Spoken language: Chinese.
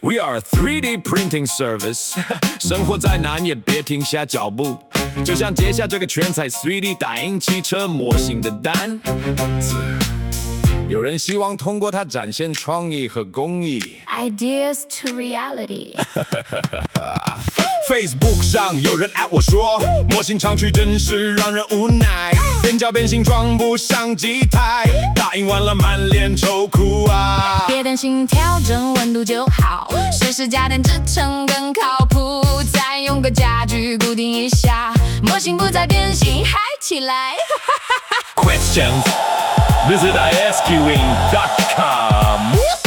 We are a 3D printing service 生活再难也别停下脚步，就像接下这个全彩 3D 打印汽车模型的单子。有人希望通过它展现创意和工艺。 Ideas to reality Facebook 上有人@我说，模型厂区真是让人无奈，边角边形装不上机台，打印完了满脸愁苦啊！ 别担心，调整温度就好，试试家电制成更靠谱，再用个家具固定一下，模型不再变形，嗨起来 Questions visit isqing.com